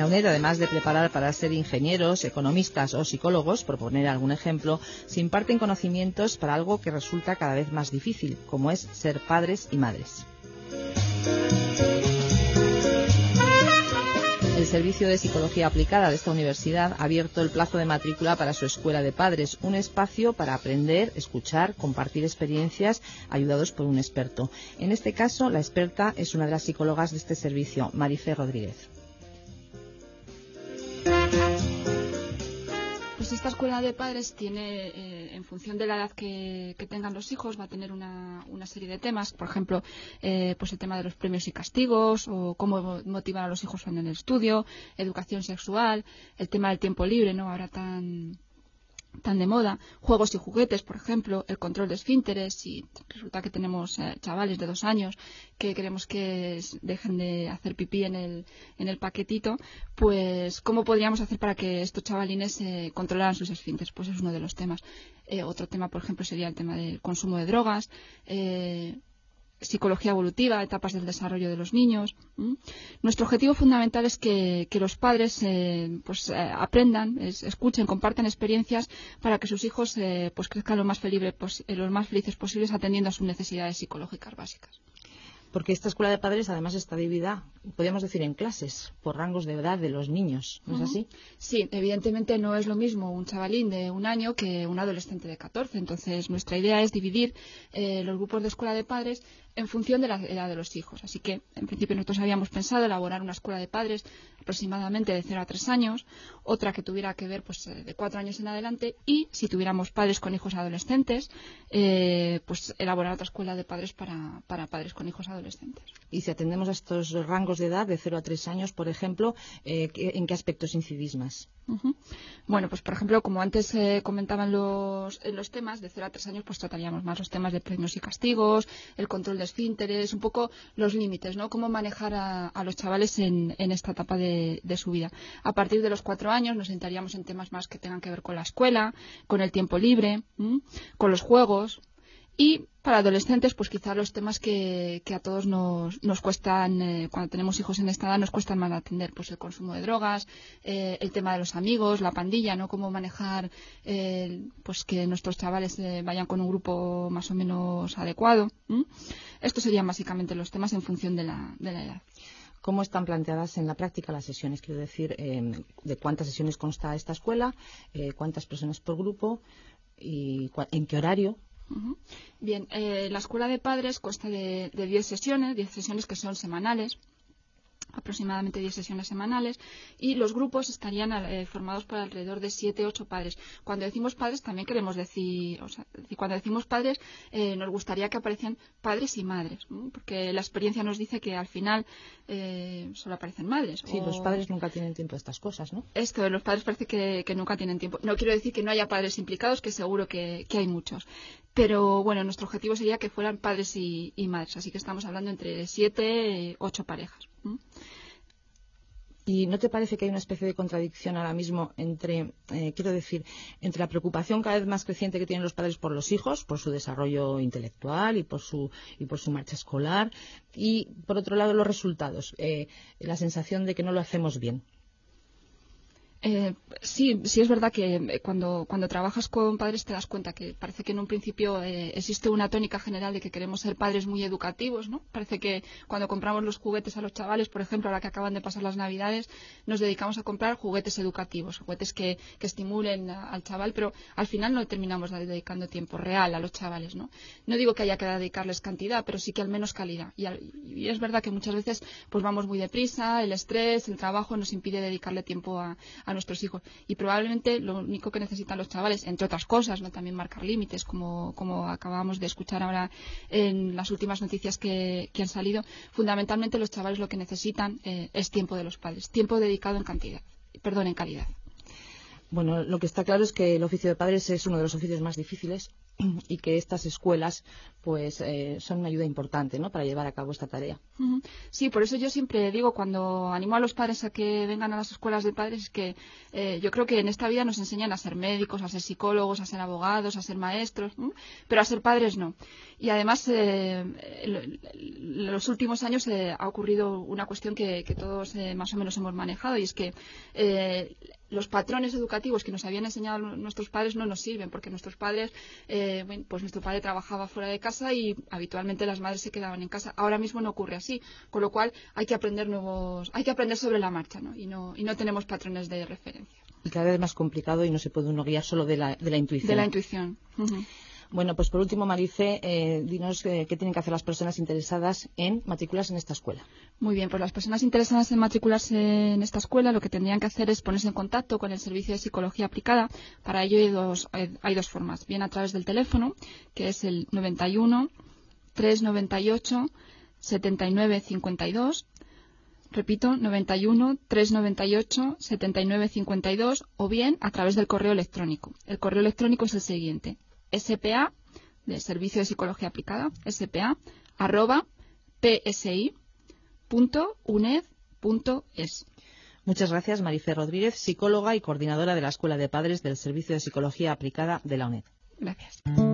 la UNED, además de preparar para ser ingenieros, economistas o psicólogos, por poner algún ejemplo, se imparten conocimientos para algo que resulta cada vez más difícil, como es ser padres y madres. El Servicio de Psicología Aplicada de esta universidad ha abierto el plazo de matrícula para su escuela de padres, un espacio para aprender, escuchar, compartir experiencias, ayudados por un experto. En este caso, la experta es una de las psicólogas de este servicio, Marife Rodríguez. Pues esta escuela de padres tiene, en función de la edad que tengan los hijos, va a tener una serie de temas. Por ejemplo, pues el tema de los premios y castigos, o cómo motivar a los hijos en el estudio, educación sexual, el tema del tiempo libre, ¿no? Ahora tan de moda, juegos y juguetes, por ejemplo, el control de esfínteres. Si resulta que tenemos chavales de 2 años que queremos que dejen de hacer pipí en el paquetito, pues ¿cómo podríamos hacer para que estos chavalines controlaran sus esfínteres? Pues es uno de los temas. Otro tema, por ejemplo, sería el tema del consumo de drogas, psicología evolutiva, etapas del desarrollo de los niños. Nuestro objetivo fundamental es que los padres aprendan, escuchen, compartan experiencias para que sus hijos pues crezcan lo más felices posibles, atendiendo a sus necesidades psicológicas básicas. Porque esta escuela de padres además está dividida, podríamos decir, en clases, por rangos de edad de los niños, ¿no es así? Sí, evidentemente no es lo mismo un chavalín de 1 año que un adolescente de 14. Entonces, nuestra idea es dividir los grupos de escuela de padres en función de la edad de los hijos. Así que, en principio, nosotros habíamos pensado elaborar una escuela de padres aproximadamente de 0 a 3 años, otra que tuviera que ver pues de 4 años en adelante, y si tuviéramos padres con hijos adolescentes, pues elaborar otra escuela de padres para padres con hijos adolescentes. Y si atendemos a estos rangos de edad de 0 a 3 años, por ejemplo, ¿en qué aspectos incidís más? Bueno, pues por ejemplo, como antes comentaban en los temas, de 0 a 3 años pues trataríamos más los temas de premios y castigos, el control de esfínteres, un poco los límites, ¿no? Cómo manejar a los chavales en esta etapa de su vida. A partir de los 4 años nos sentaríamos en temas más que tengan que ver con la escuela, con el tiempo libre, con los juegos. Y para adolescentes, pues quizá los temas que a todos nos cuestan, cuando tenemos hijos en esta edad, nos cuestan más atender, pues el consumo de drogas, el tema de los amigos, la pandilla, ¿no? Cómo manejar, pues que nuestros chavales vayan con un grupo más o menos adecuado. Estos serían básicamente los temas en función de la edad. ¿Cómo están planteadas en la práctica las sesiones? Quiero decir, ¿de cuántas sesiones consta esta escuela? ¿Cuántas personas por grupo? ¿Y en qué horario? Bien, la escuela de padres consta de 10 sesiones que son semanales, aproximadamente 10 sesiones semanales, y los grupos estarían formados por alrededor de 7-8 padres. Cuando decimos padres también queremos decir, cuando decimos padres nos gustaría que aparecieran padres y madres, ¿no? Porque la experiencia nos dice que al final solo aparecen madres. Sí, los padres nunca tienen tiempo de estas cosas, ¿no? Esto de los padres parece que nunca tienen tiempo. No quiero decir que no haya padres implicados, que seguro que hay muchos. Pero bueno, nuestro objetivo sería que fueran padres y madres, así que estamos hablando entre 7-8 parejas. ¿Y no te parece que hay una especie de contradicción ahora mismo entre la preocupación cada vez más creciente que tienen los padres por los hijos, por su desarrollo intelectual y por su marcha escolar, y por otro lado los resultados, la sensación de que no lo hacemos bien? Sí es verdad que cuando trabajas con padres te das cuenta que parece que en un principio existe una tónica general de que queremos ser padres muy educativos, ¿no? Parece que cuando compramos los juguetes a los chavales, por ejemplo, ahora que acaban de pasar las Navidades, nos dedicamos a comprar juguetes educativos, juguetes que estimulen al chaval, pero al final no terminamos dedicando tiempo real a los chavales, ¿no? No digo que haya que dedicarles cantidad, pero sí que al menos calidad. Y es verdad que muchas veces pues vamos muy deprisa, el estrés, el trabajo nos impide dedicarle tiempo a nuestros hijos, y probablemente lo único que necesitan los chavales, entre otras cosas, no también marcar límites, como acabamos de escuchar ahora en las últimas noticias que han salido. Fundamentalmente los chavales lo que necesitan es tiempo de los padres, tiempo dedicado en calidad. Bueno, lo que está claro es que el oficio de padres es uno de los oficios más difíciles y que estas escuelas pues son una ayuda importante, ¿no?, para llevar a cabo esta tarea. Sí, por eso yo siempre digo, cuando animo a los padres a que vengan a las escuelas de padres, es que yo creo que en esta vida nos enseñan a ser médicos, a ser psicólogos, a ser abogados, a ser maestros, pero a ser padres no. Y además, en los últimos años ha ocurrido una cuestión que todos más o menos hemos manejado, y es que los patrones educativos que nos habían enseñado nuestros padres no nos sirven, porque nuestros padres, pues nuestro padre trabajaba fuera de casa y habitualmente las madres se quedaban en casa. Ahora mismo no ocurre así, con lo cual hay que aprender sobre la marcha, ¿no? Y no tenemos patrones de referencia. Y cada vez más complicado y no se puede uno guiar solo de la intuición. De la intuición. Bueno, pues por último, Marife, dinos qué tienen que hacer las personas interesadas en matricularse en esta escuela. Muy bien, pues las personas interesadas en matricularse en esta escuela lo que tendrían que hacer es ponerse en contacto con el Servicio de Psicología Aplicada. Para ello hay dos formas. Bien a través del teléfono, que es el 91 398 7952. Repito, 91 398 7952, o bien a través del correo electrónico. El correo electrónico es el siguiente: SPA, del Servicio de Psicología Aplicada, SPA@psi.uned.es. Muchas gracias, Marife Rodríguez, psicóloga y coordinadora de la Escuela de Padres del Servicio de Psicología Aplicada de la UNED. Gracias.